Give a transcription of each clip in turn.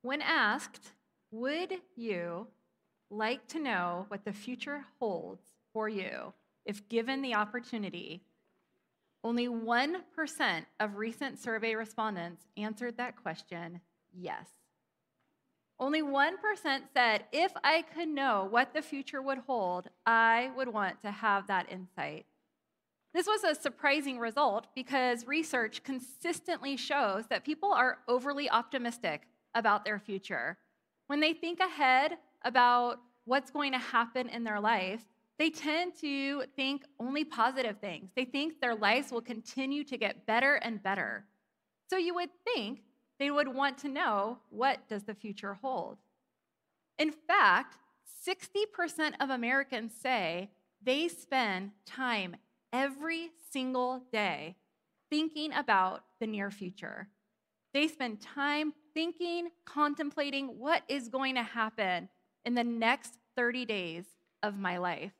When asked, would you like to know what the future holds for you if given the opportunity, only 1% of recent survey respondents answered that question yes. Only 1% said, if I could know what the future would hold, I would want to have that insight. This was a surprising result because research consistently shows that people are overly optimistic about their future. When they think ahead about what's going to happen in their life, they tend to think only positive things. They think their lives will continue to get better and better. So you would think they would want to know, what does the future hold? In fact, 60% of Americans say they spend time every single day thinking about the near future. They spend time thinking, contemplating what is going to happen in the next 30 days of my life.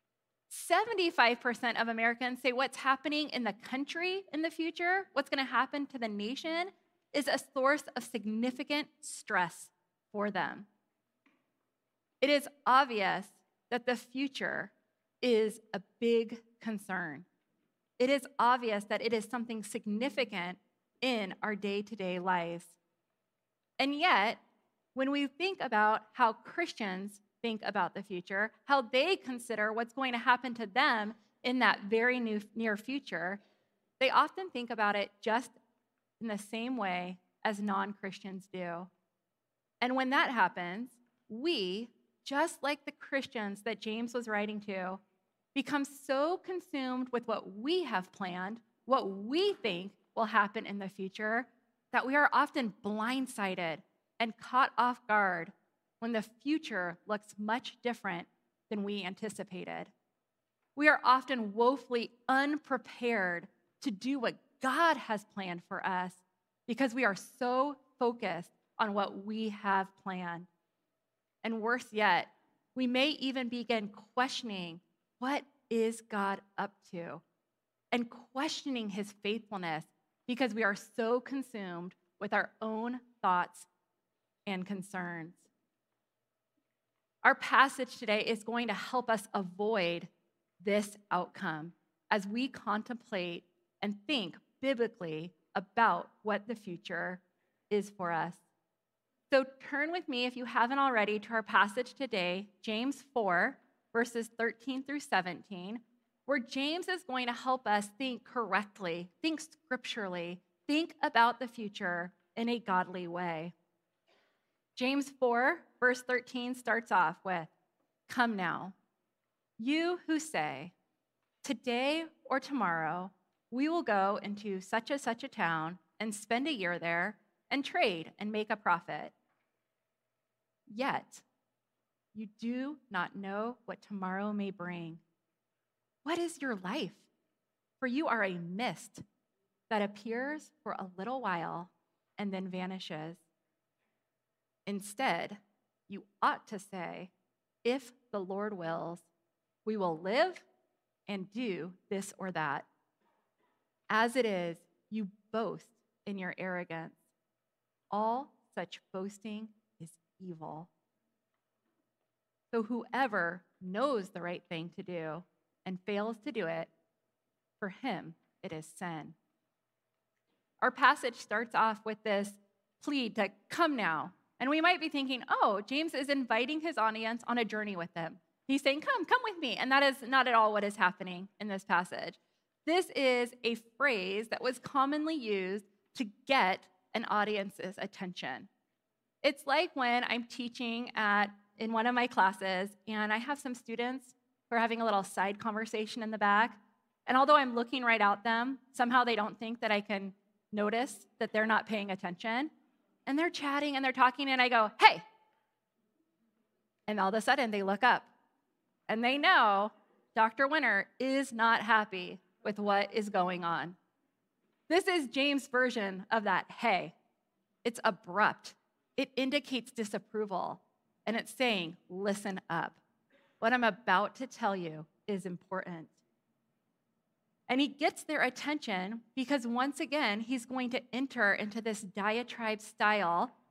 75% of Americans say what's happening in the country in the future, what's going to happen to the nation, is a source of significant stress for them. It is obvious that the future is a big concern. It is obvious that it is something significant in our day-to-day lives. And yet, when we think about how Christians think about the future, how they consider what's going to happen to them in that very near future, they often think about it just in the same way as non-Christians do. And when that happens, we, just like the Christians that James was writing to, become so consumed with what we have planned, what we think will happen in the future, that we are often blindsided and caught off guard when the future looks much different than we anticipated. We are often woefully unprepared to do what God has planned for us because we are so focused on what we have planned. And worse yet, we may even begin questioning, what is God up to? And questioning his faithfulness because we are so consumed with our own thoughts and concerns. Our passage today is going to help us avoid this outcome as we contemplate and think biblically about what the future is for us. So turn with me, if you haven't already, to our passage today, James 4, verses 13 through 17, where James is going to help us think correctly, think scripturally, think about the future in a godly way. James 4, verse 13 starts off with, "Come now, you who say, today or tomorrow we will go into such a town and spend a year there and trade and make a profit. Yet you do not know what tomorrow may bring. What is your life? For you are a mist that appears for a little while and then vanishes. Instead, you ought to say, if the Lord wills, we will live and do this or that. As it is, you boast in your arrogance. All such boasting is evil. So whoever knows the right thing to do and fails to do it, for him it is sin." Our passage starts off with this plea to come now. And we might be thinking, oh, James is inviting his audience on a journey with him. He's saying, come with me. And that is not at all what is happening in this passage. This is a phrase that was commonly used to get an audience's attention. It's like when I'm teaching in one of my classes, and I have some students who are having a little side conversation in the back. And although I'm looking right at them, somehow they don't think that I can notice that they're not paying attention. And they're chatting and they're talking, and I go, "Hey." And all of a sudden, they look up. And they know Dr. Winter is not happy with what is going on. This is James' version of that hey. It's abrupt. It indicates disapproval. And it's saying, listen up. What I'm about to tell you is important. And he gets their attention because once again, he's going to enter into this diatribe style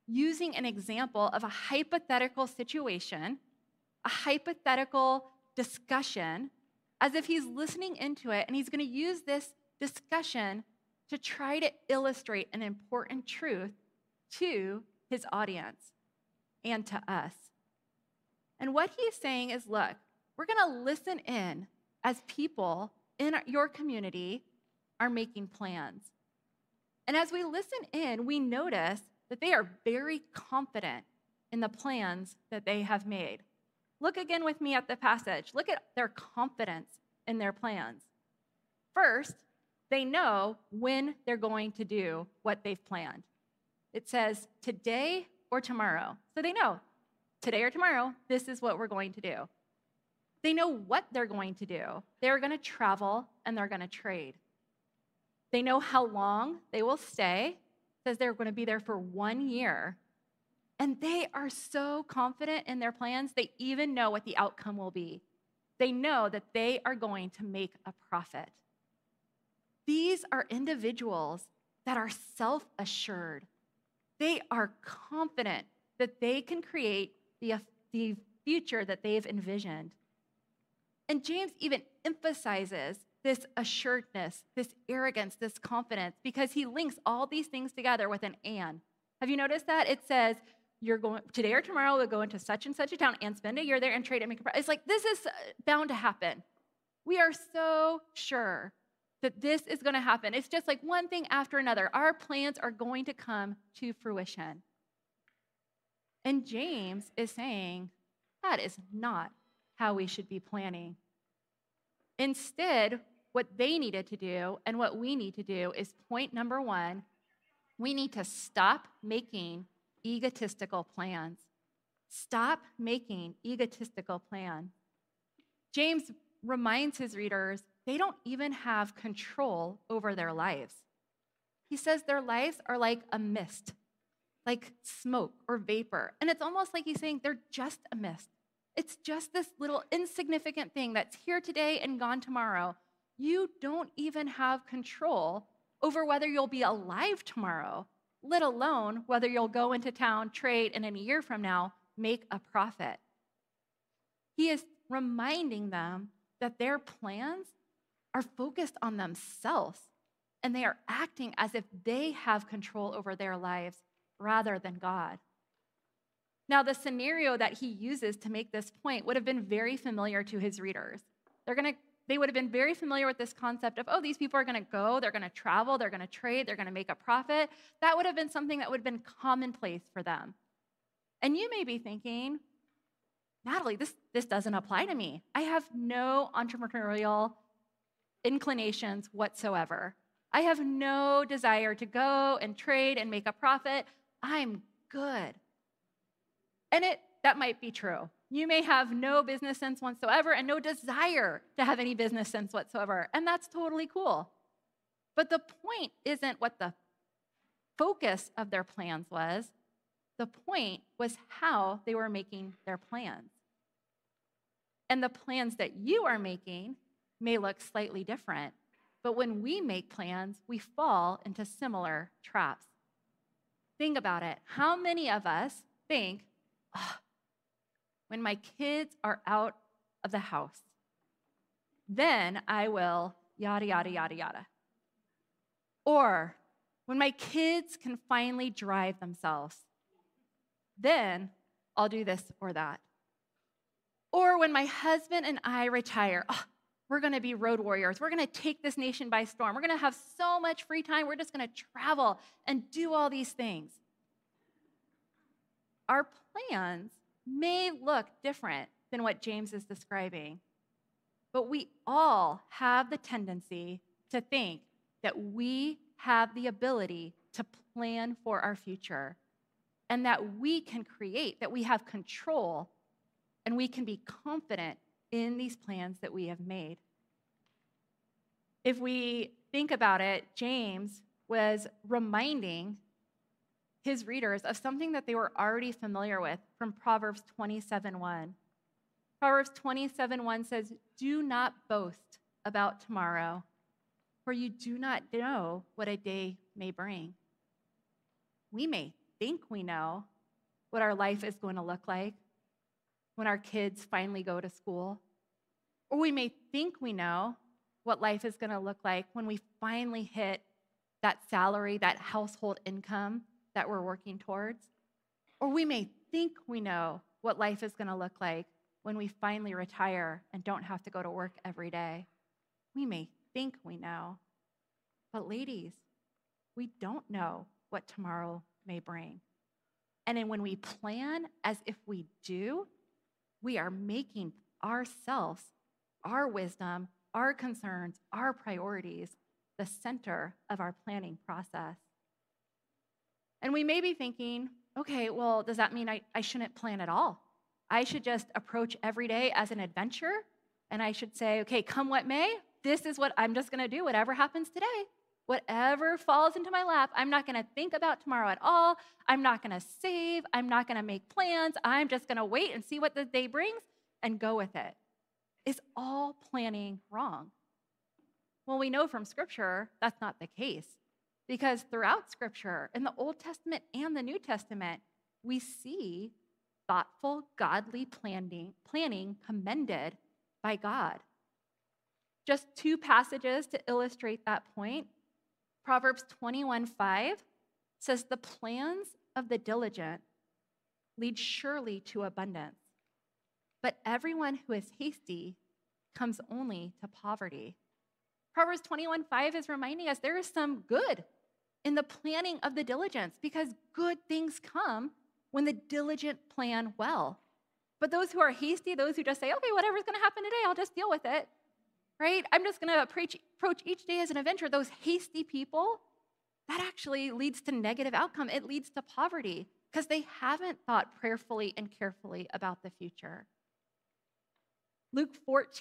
using an example of a hypothetical situation, a hypothetical discussion, as if he's listening into it, and he's going to use this discussion to try to illustrate an important truth to his audience and to us. And what he's saying is, look, we're going to listen in as people in your community are making plans. And as we listen in, we notice that they are very confident in the plans that they have made. Look again with me at the passage. Look at their confidence in their plans. First, they know when they're going to do what they've planned. It says today or tomorrow. So they know today or tomorrow, this is what we're going to do. They know what they're going to do. They're going to travel and they're going to trade. They know how long they will stay. It says they're going to be there for 1 year. And they are so confident in their plans, they even know what the outcome will be. They know that they are going to make a profit. These are individuals that are self-assured. They are confident that they can create the future that they've envisioned. And James even emphasizes this assuredness, this arrogance, this confidence, because he links all these things together with an and. Have you noticed that? It says, you're going today or tomorrow, we'll go into such and such a town and spend a year there and trade and make a profit. It's like, this is bound to happen. We are so sure that this is going to happen. It's just like one thing after another. Our plans are going to come to fruition. And James is saying, that is not how we should be planning. Instead, what they needed to do and what we need to do is point number one, we need to stop making egotistical plans. Stop making egotistical plans. James reminds his readers they don't even have control over their lives. He says their lives are like a mist, like smoke or vapor. And it's almost like he's saying they're just a mist. It's just this little insignificant thing that's here today and gone tomorrow. You don't even have control over whether you'll be alive tomorrow, let alone whether you'll go into town, trade, and in a year from now, make a profit. He is reminding them that their plans are focused on themselves, and they are acting as if they have control over their lives rather than God. Now, the scenario that he uses to make this point would have been very familiar to his readers. They would have been very familiar with this concept of, oh, these people are going to go, they're going to travel, they're going to trade, they're going to make a profit. That would have been something that would have been commonplace for them. And you may be thinking, Natalie, this doesn't apply to me. I have no entrepreneurial inclinations whatsoever. I have no desire to go and trade and make a profit. I'm good. And that might be true. You may have no business sense whatsoever and no desire to have any business sense whatsoever, and that's totally cool. But the point isn't what the focus of their plans was. The point was how they were making their plans. And the plans that you are making may look slightly different, but when we make plans, we fall into similar traps. Think about it. How many of us think, when my kids are out of the house, then I will yada, yada, yada, yada. Or when my kids can finally drive themselves, then I'll do this or that. Or when my husband and I retire, we're going to be road warriors. We're going to take this nation by storm. We're going to have so much free time. We're just going to travel and do all these things. Our plans may look different than what James is describing, but we all have the tendency to think that we have the ability to plan for our future and that we can create, that we have control, and we can be confident in these plans that we have made. If we think about it, James was reminding his readers of something that they were already familiar with from Proverbs 27:1. Proverbs 27:1 says, "Do not boast about tomorrow, for you do not know what a day may bring." We may think we know what our life is going to look like when our kids finally go to school. Or we may think we know what life is going to look like when we finally hit that salary, that household income that we're working towards. Or we may think we know what life is going to look like when we finally retire and don't have to go to work every day. We may think we know. But ladies, we don't know what tomorrow may bring. And then when we plan as if we do, we are making ourselves, our wisdom, our concerns, our priorities, the center of our planning process. And we may be thinking, okay, well, does that mean I shouldn't plan at all? I should just approach every day as an adventure, and I should say, okay, come what may, this is what I'm just gonna do, whatever happens today. Whatever falls into my lap, I'm not gonna think about tomorrow at all. I'm not gonna save. I'm not gonna make plans. I'm just gonna wait and see what the day brings and go with it. Is all planning wrong? Well, we know from Scripture that's not the case, because throughout Scripture, in the Old Testament and the New Testament, we see thoughtful, godly planning commended by God. Just two passages to illustrate that point. Proverbs 21:5 says, "The plans of the diligent lead surely to abundance, but everyone who is hasty comes only to poverty." Proverbs 21:5 is reminding us there is some good in the planning of the diligence, because good things come when the diligent plan well. But those who are hasty, those who just say, okay, whatever's going to happen today, I'll just deal with it, right? I'm just going to approach each day as an adventure. Those hasty people, that actually leads to negative outcome. It leads to poverty because they haven't thought prayerfully and carefully about the future. Luke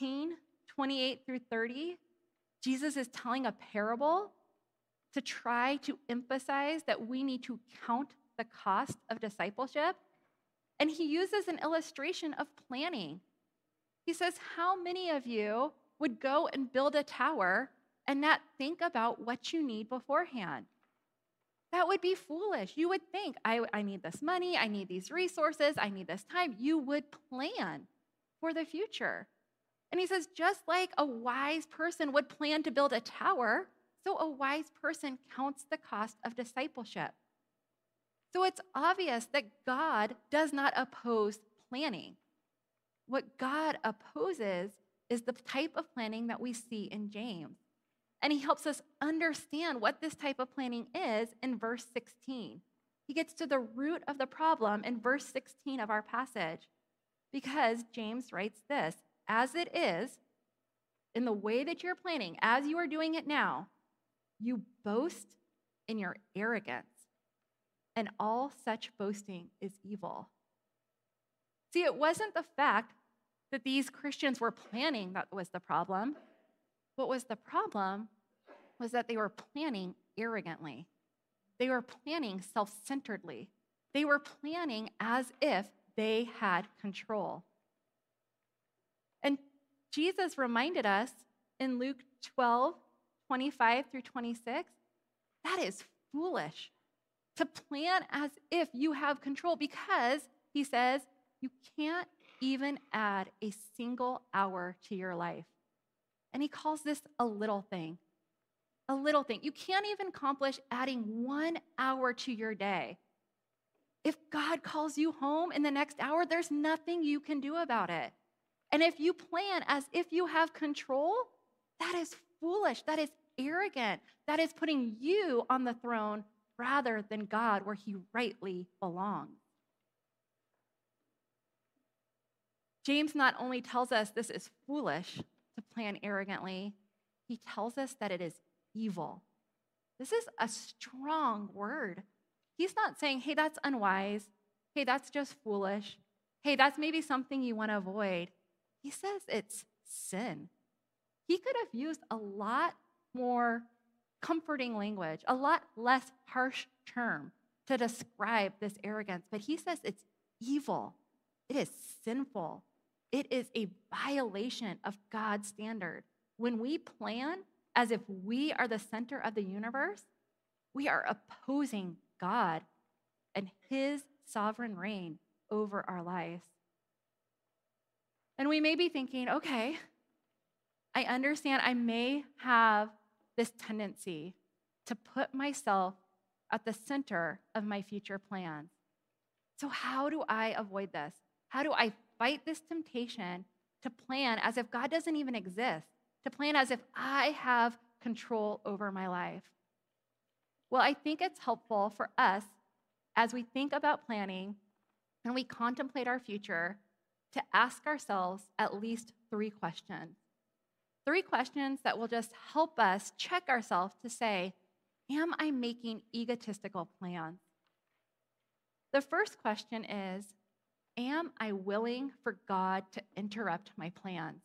14:28-30, Jesus is telling a parable to try to emphasize that we need to count the cost of discipleship. And he uses an illustration of planning. He says, how many of you would go and build a tower and not think about what you need beforehand? That would be foolish. You would think, I need this money, I need these resources, I need this time. You would plan for the future. And he says, just like a wise person would plan to build a tower, so a wise person counts the cost of discipleship. So it's obvious that God does not oppose planning. What God opposes is the type of planning that we see in James. And he helps us understand what this type of planning is in verse 16. He gets to the root of the problem in verse 16 of our passage, because James writes this: as it is, in the way that you're planning, as you are doing it now, you boast in your arrogance, and all such boasting is evil. See, it wasn't the fact that these Christians were planning that was the problem. What was the problem was that they were planning arrogantly. They were planning self-centeredly. They were planning as if they had control. And Jesus reminded us in Luke 12:25-26, that is foolish to plan as if you have control, because he says you can't even add a single hour to your life. And he calls this a little thing. A little thing. You can't even accomplish adding 1 hour to your day. If God calls you home in the next hour, there's nothing you can do about it. And if you plan as if you have control, that is foolish. That is arrogant. That is putting you on the throne rather than God, where he rightly belongs. James not only tells us this is foolish to plan arrogantly, he tells us that it is evil. This is a strong word. He's not saying, hey, that's unwise. Hey, that's just foolish. Hey, that's maybe something you want to avoid. He says it's sin. He could have used a lot more comforting language, a lot less harsh term to describe this arrogance, but he says it's evil. It is sinful. It is a violation of God's standard. When we plan as if we are the center of the universe, we are opposing God. and his sovereign reign over our lives. And we may be thinking, okay, I understand I may have this tendency to put myself at the center of my future plans. So how do I avoid this? How do I fight this temptation to plan as if God doesn't even exist, to plan as if I have control over my life? Well, I think it's helpful for us as we think about planning and we contemplate our future to ask ourselves at least 3 questions. 3 questions that will just help us check ourselves to say, am I making egotistical plans? The first question is, am I willing for God to interrupt my plans?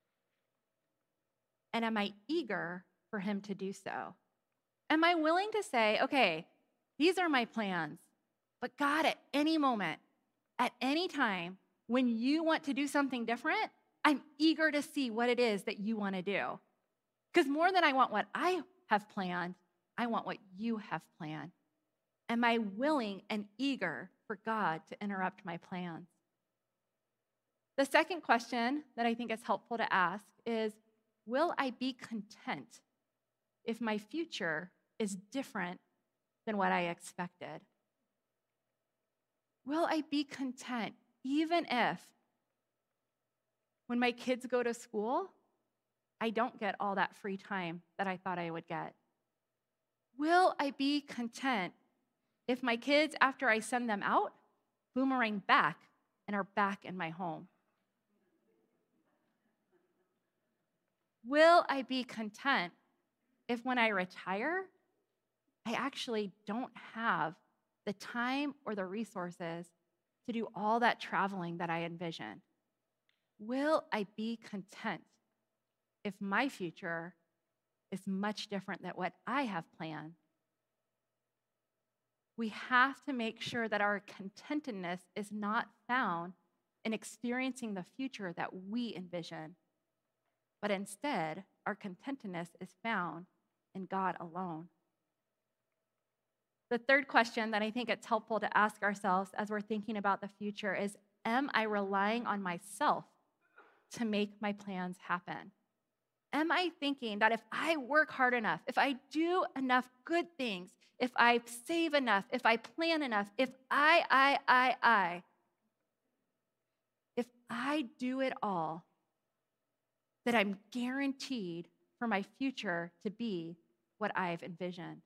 And am I eager for him to do so? Am I willing to say, okay, these are my plans, but God, at any moment, at any time, when you want to do something different, I'm eager to see what it is that you want to do. Because more than I want what I have planned, I want what you have planned. Am I willing and eager for God to interrupt my plans? The second question that I think is helpful to ask is, will I be content if my future is different than what I expected? Will I be content even if, when my kids go to school, I don't get all that free time that I thought I would get? Will I be content if my kids, after I send them out, boomerang back and are back in my home? Will I be content if when I retire, I actually don't have the time or the resources to do all that traveling that I envisioned? Will I be content if my future is much different than what I have planned? We have to make sure that our contentedness is not found in experiencing the future that we envision, but instead, our contentedness is found in God alone. The third question that I think it's helpful to ask ourselves as we're thinking about the future is, am I relying on myself to make my plans happen? Am I thinking that if I work hard enough, if I do enough good things, if I save enough, if I plan enough, if if I do it all, that I'm guaranteed for my future to be what I've envisioned?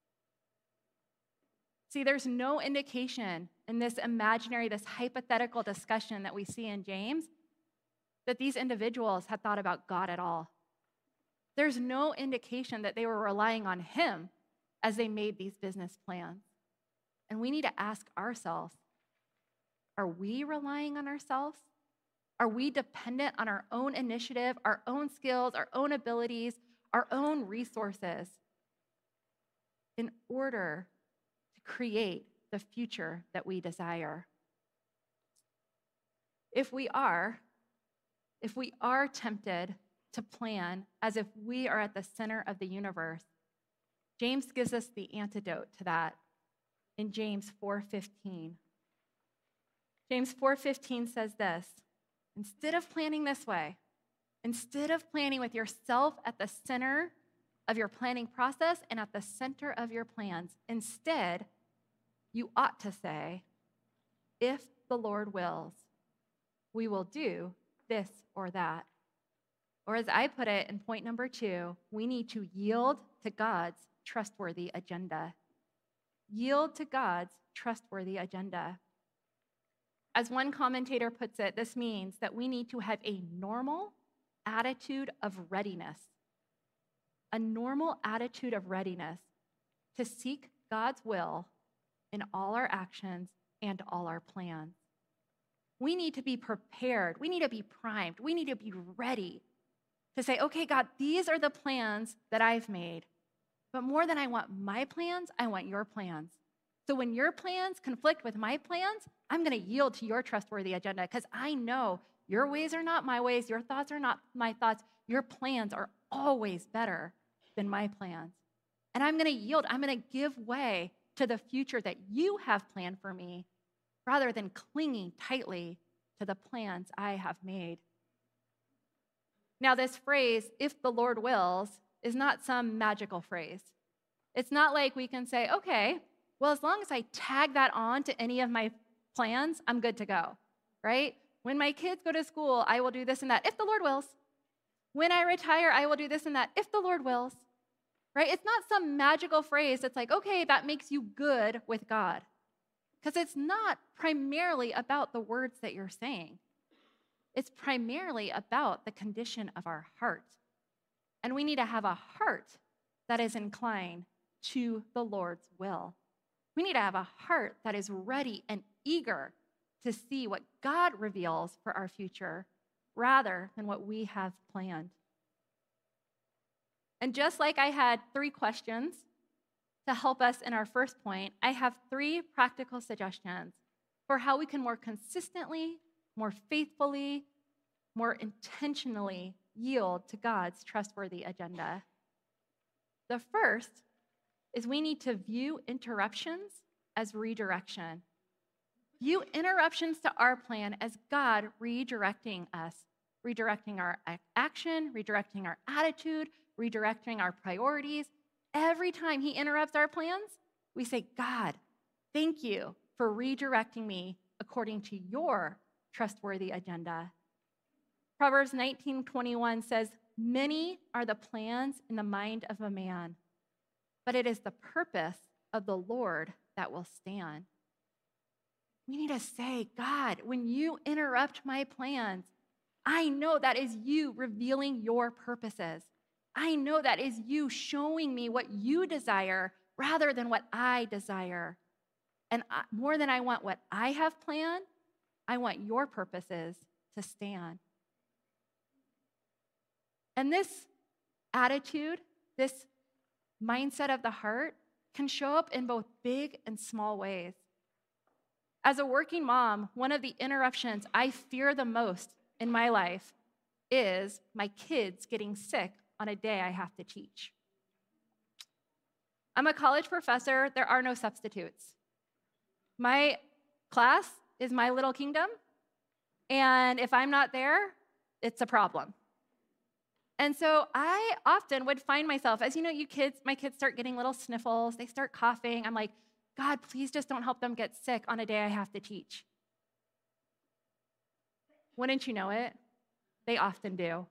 See, there's no indication in this imaginary, this hypothetical discussion that we see in James that these individuals had thought about God at all. There's no indication that they were relying on him as they made these business plans. And we need to ask ourselves, are we relying on ourselves? Are we dependent on our own initiative, our own skills, our own abilities, our own resources in order to create the future that we desire? If we are tempted to plan as if we are at the center of the universe, James gives us the antidote to that in James 4:15. James 4:15 says this: instead of planning this way, instead of planning with yourself at the center of your planning process and at the center of your plans, instead, you ought to say, if the Lord wills, we will do this or that. Or as I put it in point number 2, we need to yield to God's trustworthy agenda. Yield to God's trustworthy agenda. As one commentator puts it, this means that we need to have a normal attitude of readiness. A normal attitude of readiness to seek God's will in all our actions and all our plans. We need to be prepared. We need to be primed. We need to be ready to say, okay, God, these are the plans that I've made. But more than I want my plans, I want your plans. So when your plans conflict with my plans, I'm going to yield to your trustworthy agenda because I know your ways are not my ways, your thoughts are not my thoughts. Your plans are always better than my plans. And I'm going to yield. I'm going to give way to the future that you have planned for me, rather than clinging tightly to the plans I have made. Now, this phrase, if the Lord wills, is not some magical phrase. It's not like we can say, okay, well, as long as I tag that on to any of my plans, I'm good to go, right? When my kids go to school, I will do this and that, if the Lord wills. When I retire, I will do this and that, if the Lord wills, right? It's not some magical phrase that's like, okay, that makes you good with God. Because it's not primarily about the words that you're saying. It's primarily about the condition of our heart. And we need to have a heart that is inclined to the Lord's will. We need to have a heart that is ready and eager to see what God reveals for our future rather than what we have planned. And just like I had 3 questions to help us in our first point, I have 3 practical suggestions for how we can more consistently, more faithfully, more intentionally yield to God's trustworthy agenda. The first is we need to view interruptions as redirection. View interruptions to our plan as God redirecting us, redirecting our action, redirecting our attitude, redirecting our priorities. Every time he interrupts our plans, we say, God, thank you for redirecting me according to your trustworthy agenda. Proverbs 19:21 says, many are the plans in the mind of a man, but it is the purpose of the Lord that will stand. We need to say, God, when you interrupt my plans, I know that is you revealing your purposes. I know that is you showing me what you desire rather than what I desire. And more than I want what I have planned, I want your purposes to stand. And this attitude, this mindset of the heart, can show up in both big and small ways. As a working mom, one of the interruptions I fear the most in my life is my kids getting sick on a day I have to teach. I'm a college professor. There are no substitutes. My class is my little kingdom, and if I'm not there, it's a problem. And so I often would find myself, as you know, my kids start getting little sniffles, they start coughing. I'm like, God, please just don't help them get sick on a day I have to teach. Wouldn't you know it? They often do.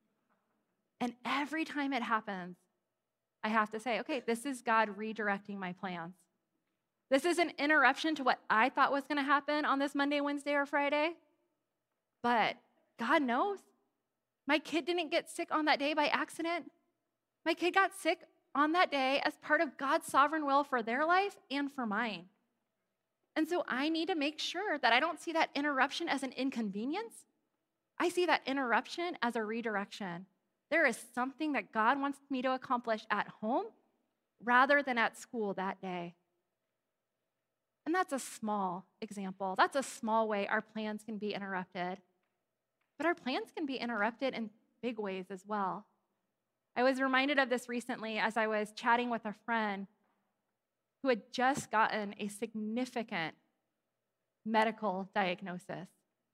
And every time it happens, I have to say, okay, this is God redirecting my plans. This is an interruption to what I thought was going to happen on this Monday, Wednesday, or Friday. But God knows. My kid didn't get sick on that day by accident. My kid got sick on that day as part of God's sovereign will for their life and for mine. And so I need to make sure that I don't see that interruption as an inconvenience. I see that interruption as a redirection. There is something that God wants me to accomplish at home rather than at school that day. And that's a small example. That's a small way our plans can be interrupted. But our plans can be interrupted in big ways as well. I was reminded of this recently as I was chatting with a friend who had just gotten a significant medical diagnosis,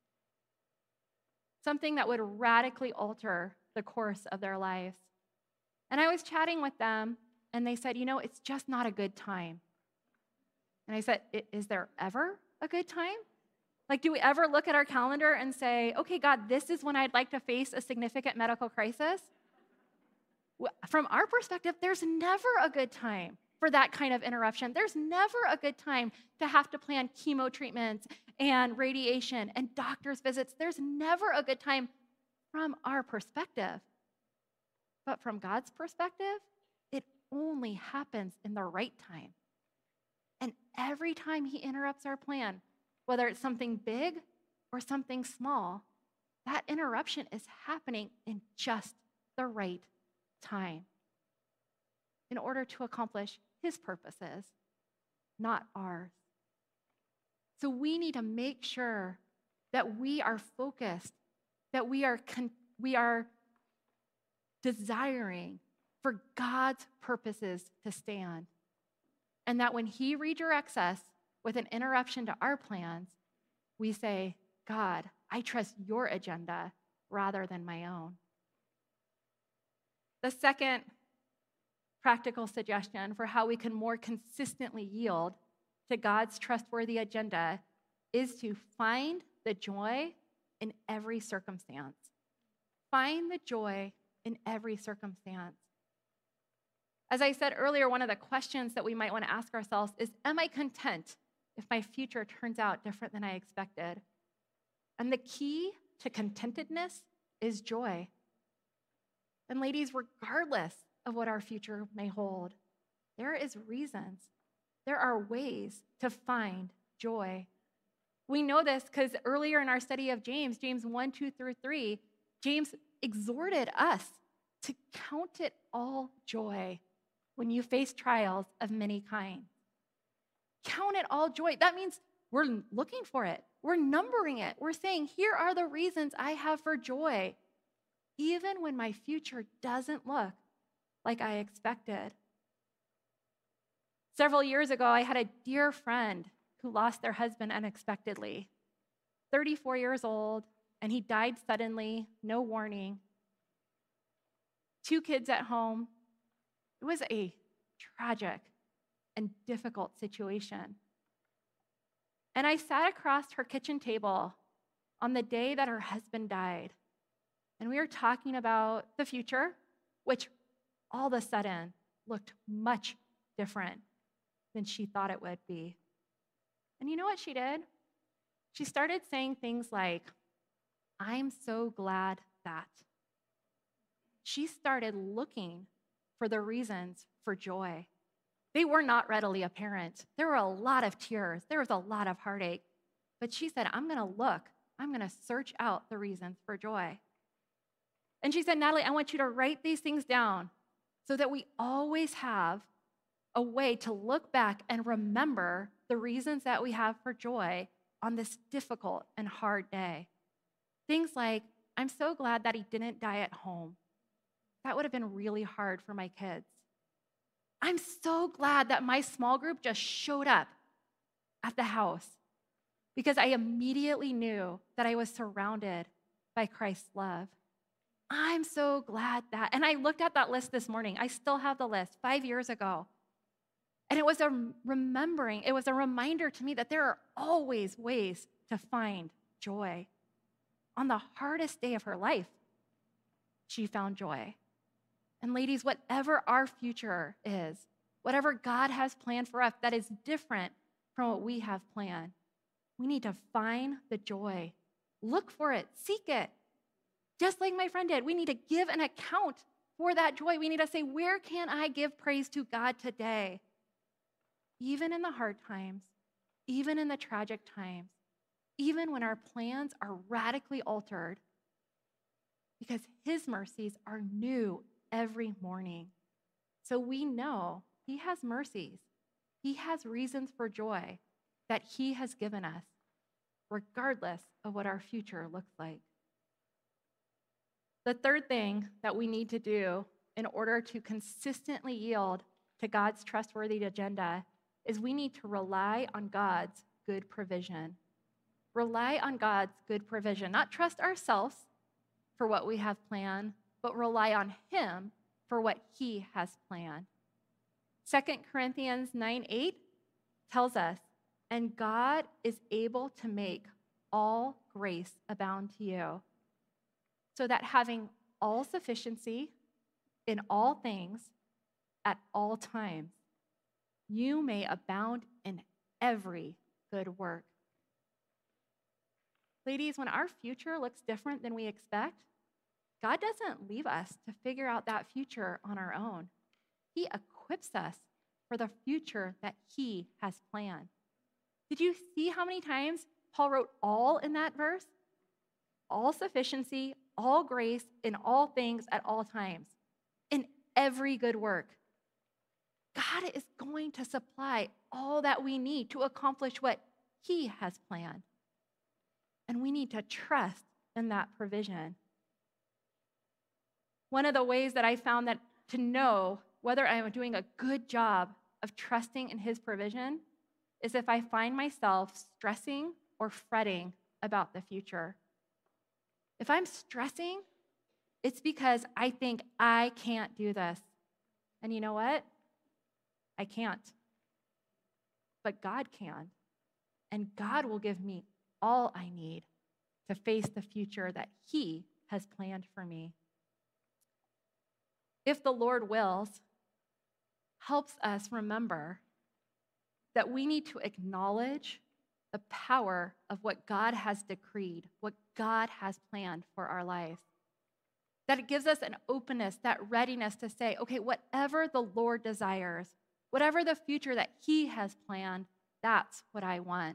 something that would radically alter the course of their lives. And I was chatting with them, and they said, it's just not a good time. And I said, is there ever a good time? Like, do we ever look at our calendar and say, okay, God, this is when I'd like to face a significant medical crisis? From our perspective, there's never a good time for that kind of interruption. There's never a good time to have to plan chemo treatments and radiation and doctor's visits. There's never a good time from our perspective. But from God's perspective, it only happens in the right time. And every time he interrupts our plan, whether it's something big or something small, that interruption is happening in just the right time in order to accomplish his purposes, not ours. So we need to make sure that we are focused, that we are desiring for God's purposes to stand. And that when he redirects us with an interruption to our plans, we say, God, I trust your agenda rather than my own. The second practical suggestion for how we can more consistently yield to God's trustworthy agenda is to find the joy in every circumstance. Find the joy in every circumstance. As I said earlier, one of the questions that we might want to ask ourselves is, am I content if my future turns out different than I expected? And the key to contentedness is joy. And ladies, regardless of what our future may hold, there is reasons. There are ways to find joy. We know this because earlier in our study of James 1, 2 through 3, James exhorted us to count it all joy when you face trials of many kinds. Count it all joy. That means we're looking for it. We're numbering it. We're saying, here are the reasons I have for joy, even when my future doesn't look like I expected. Several years ago, I had a dear friend who lost their husband unexpectedly. 34 years old, and he died suddenly, no warning. 2 kids at home. It was a tragic and difficult situation. And I sat across her kitchen table on the day that her husband died. And we were talking about the future, which all of a sudden looked much different than she thought it would be. And you know what she did? She started saying things like, I'm so glad that. She started looking for the reasons for joy. They were not readily apparent. There were a lot of tears. There was a lot of heartache. But she said, I'm going to look. I'm going to search out the reasons for joy. And she said, Natalie, I want you to write these things down so that we always have a way to look back and remember the reasons that we have for joy on this difficult and hard day. Things like, I'm so glad that he didn't die at home. That would have been really hard for my kids. I'm so glad that my small group just showed up at the house because I immediately knew that I was surrounded by Christ's love. I'm so glad that, and I looked at that list this morning. I still have the list 5 years ago. And it was a reminder to me that there are always ways to find joy. On the hardest day of her life, she found joy. And ladies, whatever our future is, whatever God has planned for us that is different from what we have planned, we need to find the joy. Look for it, seek it. Just like my friend did, we need to give an account for that joy. We need to say, where can I give praise to God today? Even in the hard times, even in the tragic times, even when our plans are radically altered, because his mercies are new every morning. So we know he has mercies. He has reasons for joy that he has given us, regardless of what our future looks like. The third thing that we need to do in order to consistently yield to God's trustworthy agenda is we need to rely on God's good provision. Rely on God's good provision, not trust ourselves for what we have planned, but rely on him for what he has planned. 2 Corinthians 9:8 tells us, and God is able to make all grace abound to you, so that having all sufficiency in all things at all times, you may abound in every good work. Ladies, when our future looks different than we expect, God doesn't leave us to figure out that future on our own. He equips us for the future that he has planned. Did you see how many times Paul wrote all in that verse? All sufficiency, all grace, in all things at all times, in every good work. God is going to supply all that we need to accomplish what he has planned. And we need to trust in that provision. One of the ways that I found that to know whether I'm doing a good job of trusting in his provision is if I find myself stressing or fretting about the future. If I'm stressing, it's because I think I can't do this. And you know what? I can't. But God can. And God will give me all I need to face the future that he has planned for me. If the Lord wills, helps us remember that we need to acknowledge the power of what God has decreed, what God has planned for our life. That it gives us an openness, that readiness to say, okay, whatever the Lord desires, whatever the future that he has planned, that's what I want.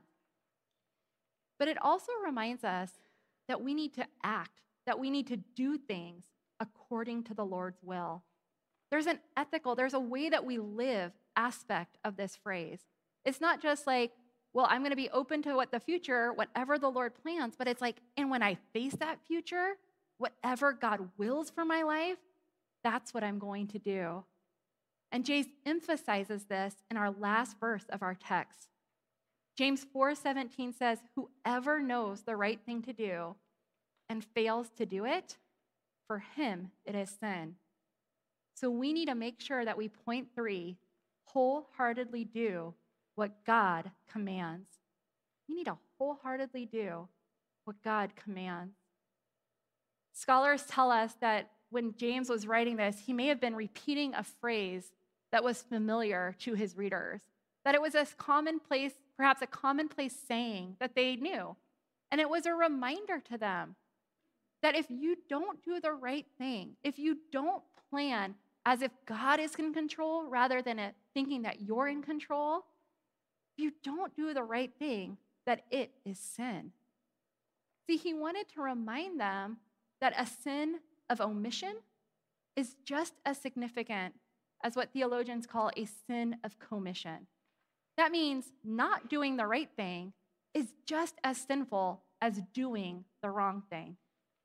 But it also reminds us that we need to act, that we need to do things according to the Lord's will. There's a way that we live aspect of this phrase. It's not just like, well, I'm going to be open to what the future, whatever the Lord plans, but it's like, and when I face that future, whatever God wills for my life, that's what I'm going to do. And James emphasizes this in our last verse of our text. James 4:17 says, whoever knows the right thing to do and fails to do it, for him it is sin. So we need to make sure that we, point 3, wholeheartedly do what God commands. We need to wholeheartedly do what God commands. Scholars tell us that when James was writing this, he may have been repeating a phrase that was familiar to his readers, that it was a commonplace, perhaps a commonplace saying that they knew. And it was a reminder to them that if you don't do the right thing, if you don't plan as if God is in control rather than thinking that you're in control, if you don't do the right thing, that it is sin. See, he wanted to remind them that a sin of omission is just as significant as what theologians call a sin of commission. That means not doing the right thing is just as sinful as doing the wrong thing.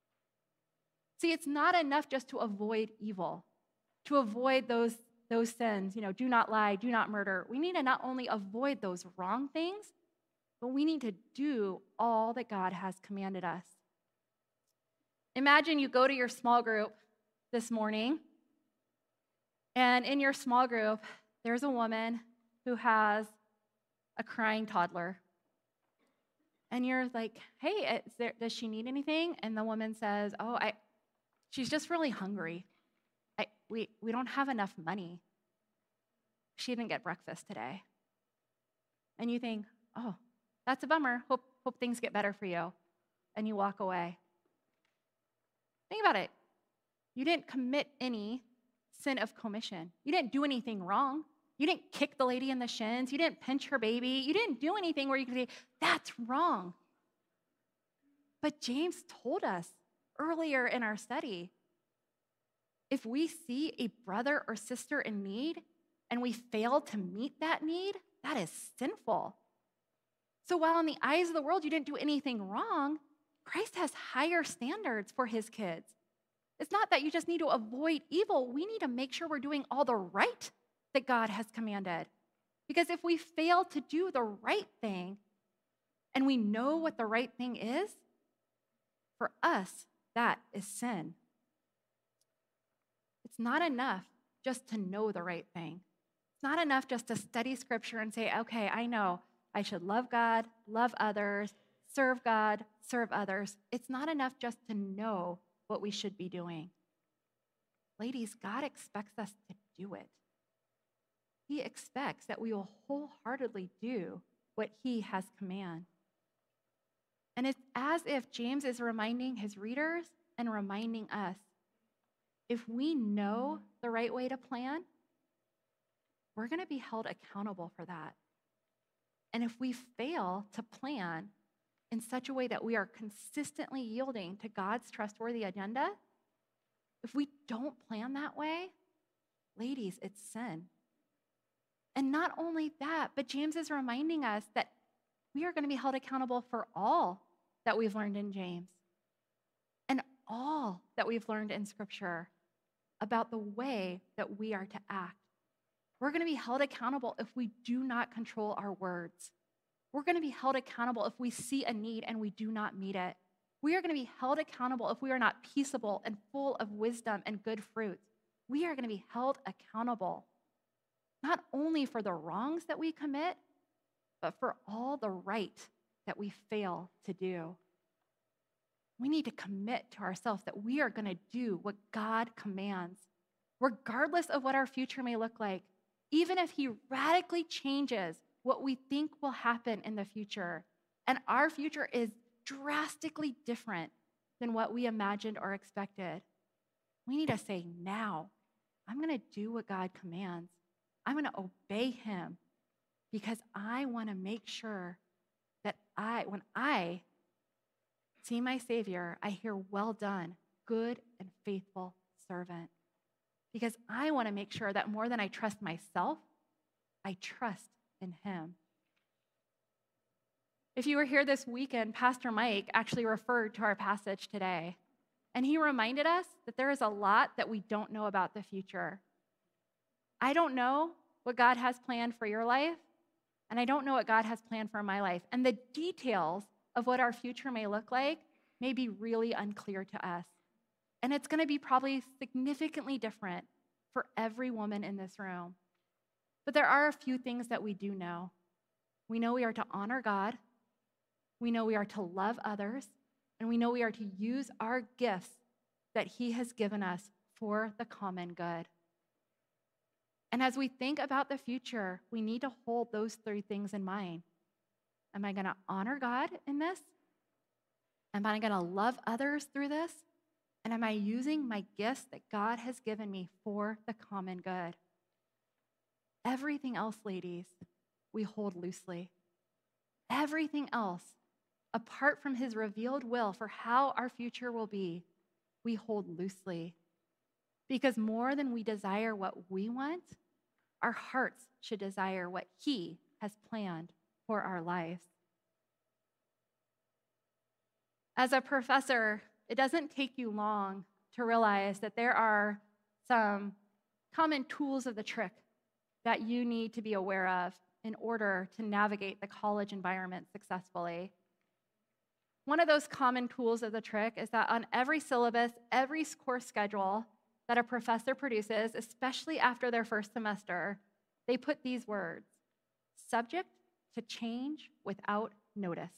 See, it's not enough just to avoid evil, to avoid those sins, do not lie, do not murder. We need to not only avoid those wrong things, but we need to do all that God has commanded us. Imagine you go to your small group this morning, and in your small group, there's a woman who has a crying toddler. And you're like, hey, does she need anything? And the woman says, she's just really hungry. We don't have enough money. She didn't get breakfast today. And you think, oh, that's a bummer. Hope things get better for you. And you walk away. Think about it. You didn't commit any sin of commission. You didn't do anything wrong. You didn't kick the lady in the shins. You didn't pinch her baby. You didn't do anything where you could say, that's wrong. But James told us earlier in our study, if we see a brother or sister in need and we fail to meet that need, that is sinful. So while in the eyes of the world you didn't do anything wrong, Christ has higher standards for his kids. It's not that you just need to avoid evil. We need to make sure we're doing all the right that God has commanded. Because if we fail to do the right thing and we know what the right thing is, for us, that is sin. It's not enough just to know the right thing. It's not enough just to study scripture and say, okay, I know I should love God, love others, serve God, serve others. It's not enough just to know what we should be doing. Ladies, God expects us to do it. He expects that we will wholeheartedly do what he has commanded. And it's as if James is reminding his readers and reminding us, if we know the right way to plan, we're going to be held accountable for that. And if we fail to plan in such a way that we are consistently yielding to God's trustworthy agenda, if we don't plan that way, ladies, it's sin. And not only that, but James is reminding us that we are going to be held accountable for all that we've learned in James and all that we've learned in Scripture about the way that we are to act. We're going to be held accountable if we do not control our words. We're going to be held accountable if we see a need and we do not meet it. We are going to be held accountable if we are not peaceable and full of wisdom and good fruits. We are going to be held accountable not only for the wrongs that we commit, but for all the right that we fail to do. We need to commit to ourselves that we are going to do what God commands, regardless of what our future may look like, even if He radically changes what we think will happen in the future. And our future is drastically different than what we imagined or expected. We need to say, now, I'm going to do what God commands. I'm going to obey Him because I want to make sure that when I see my Savior, I hear, well done, good and faithful servant. Because I want to make sure that more than I trust myself, I trust in Him. If you were here this weekend, Pastor Mike actually referred to our passage today, and he reminded us that there is a lot that we don't know about the future. I don't know what God has planned for your life, and I don't know what God has planned for my life. And the details of what our future may look like may be really unclear to us. And it's going to be probably significantly different for every woman in this room. But there are a few things that we do know. We know we are to honor God. We know we are to love others. And we know we are to use our gifts that He has given us for the common good. And as we think about the future, we need to hold those three things in mind. Am I going to honor God in this? Am I going to love others through this? And am I using my gifts that God has given me for the common good? Everything else, ladies, we hold loosely. Everything else, apart from His revealed will for how our future will be, we hold loosely. Because more than we desire what we want, our hearts should desire what He has planned for our lives. As a professor, it doesn't take you long to realize that there are some common tools of the trick that you need to be aware of in order to navigate the college environment successfully. One of those common tools of the trick is that on every syllabus, every course schedule that a professor produces, especially after their first semester, they put these words: subject to change without notice.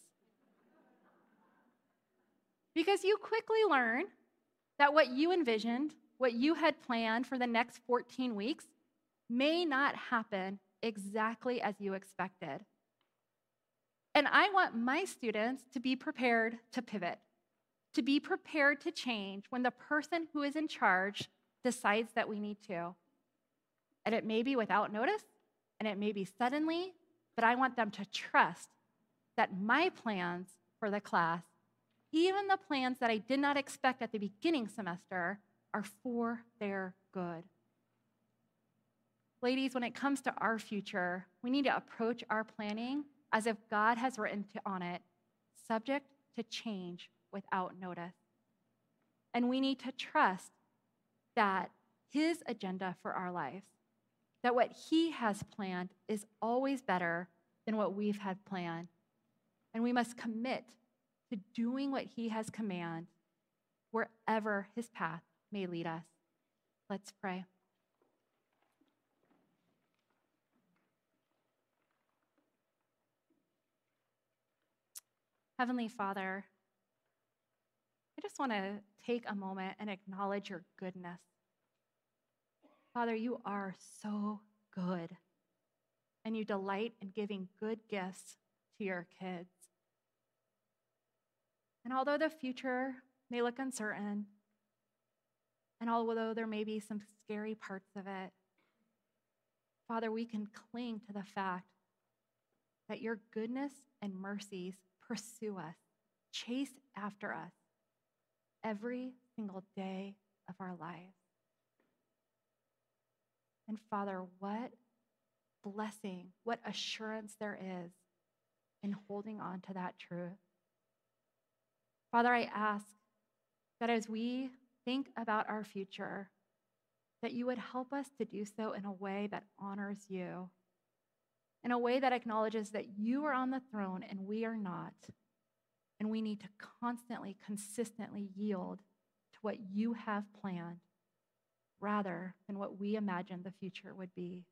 Because you quickly learn that what you envisioned, what you had planned for the next 14 weeks, may not happen exactly as you expected. And I want my students to be prepared to pivot, to be prepared to change when the person who is in charge decides that we need to. And it may be without notice, and it may be suddenly, but I want them to trust that my plans for the class, even the plans that I did not expect at the beginning semester, are for their good. Ladies, when it comes to our future, we need to approach our planning as if God has written on it, subject to change without notice. And we need to trust that His agenda for our lives, that what He has planned is always better than what we've had planned. And we must commit to doing what He has commanded wherever His path may lead us. Let's pray. Heavenly Father, I just want to take a moment and acknowledge your goodness. Father, you are so good, and you delight in giving good gifts to your kids. And although the future may look uncertain, and although there may be some scary parts of it, Father, we can cling to the fact that your goodness and mercies pursue us, chase after us every single day of our lives. And Father, what blessing, what assurance there is in holding on to that truth. Father, I ask that as we think about our future, that you would help us to do so in a way that honors you, in a way that acknowledges that you are on the throne and we are not, and we need to constantly, consistently yield to what you have planned rather than what we imagine the future would be.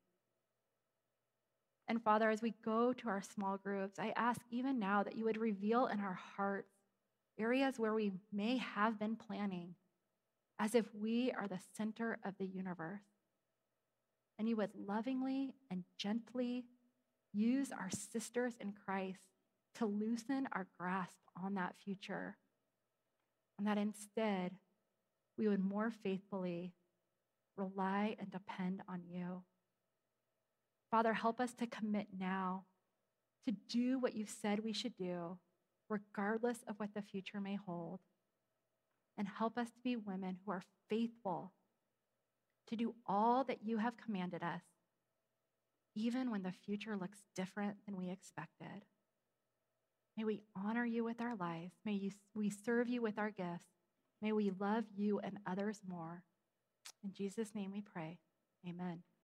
And Father, as we go to our small groups, I ask even now that you would reveal in our hearts areas where we may have been planning as if we are the center of the universe. And you would lovingly and gently use our sisters in Christ to loosen our grasp on that future, and that instead we would more faithfully rely and depend on you. Father, help us to commit now to do what you've said we should do, regardless of what the future may hold. And help us to be women who are faithful to do all that you have commanded us, even when the future looks different than we expected. May we honor you with our lives. May we serve you with our gifts. May we love you and others more. In Jesus' name we pray. Amen.